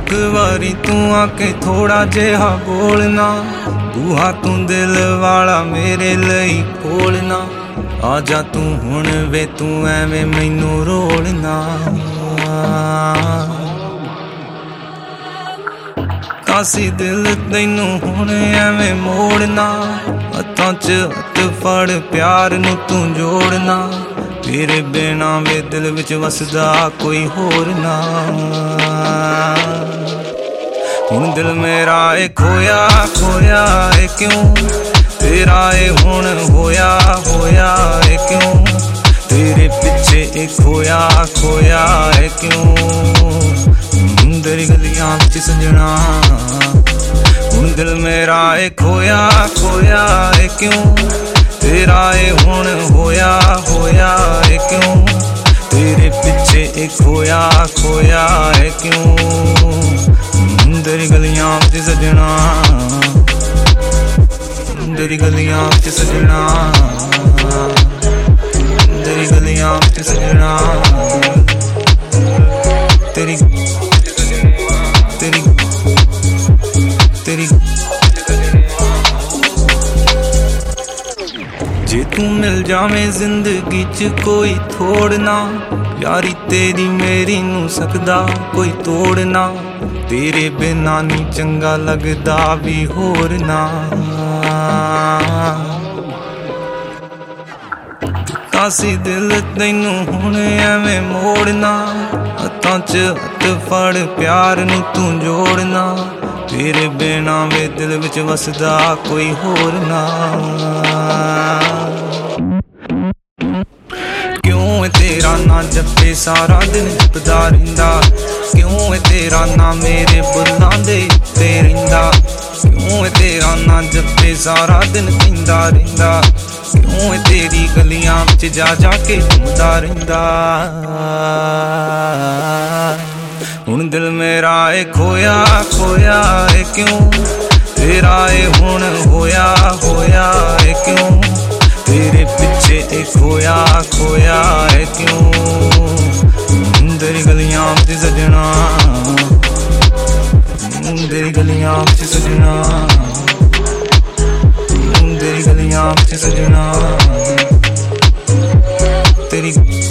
एक बारी तू आके थोड़ा जिहा बोलना, बूहा तू दिल वाला मेरे लई खोलना। आजा तू हुण वे तू एवें मैनू रोलना। कासी दिल तैनू हुण एवें मोड़ना, हत्थां च हत्थ फड़ प्यार नू तू जोड़ना। तेरे बिना वे दिल विच वसदा कोई होर ना। हुण दिल मेरा ए खोया खोया ए क्यों, तेरा ए हुण होया होया ए क्यों। तेरे पिछे ए खोया खोया ए क्यों। तेरी गलियां विच सजना, हुण दिल मेरा ए खोया खोया ए क्यों। तेरा ए हुण होया होया ए क्यों। तेरे पिछे ए खोया खोया ए क्यों। तेरी गलियां विच सजना, तेरी गलियां विच सजना, तेरी गलियां विच सजना। तेरी तेरी तेरी जे तू मिल जावें जिंदगी च कोई थोड़ना, यारी तेरी मेरी नू सकदा कोई तोड़ना। तेरे बिना नी चंगा लगदा भी होर ना। कासी दिल तैनू हुण एवें मोड़ना, हत्थां च हत्थ फड़ प्यार नू तू जोड़ना। तेरे बिना वे दिल विच वसदा कोई होर ना। क्यों तेरा ना जपे सारा दिन जपदा रहिंदा, क्यों तेरा ना मेरे बुल्लां दे उत्ते रहिंदा। क्यों तेरा ना जपे सारा दिन पींदा रहिंदा, क्यों तेरी गलियां विच जा के घूमदा रहिंदा। हुण दिल मेरा ए खोया खोया ए क्यों। तेरा ए हुण होया होया ए क्यों। तेरे पिछे ए खोया खोया ए क्यों। तेरी गलियां विच सजना, तेरी गलियां विच सजना, तेरी गलियां विच सजना। तेरी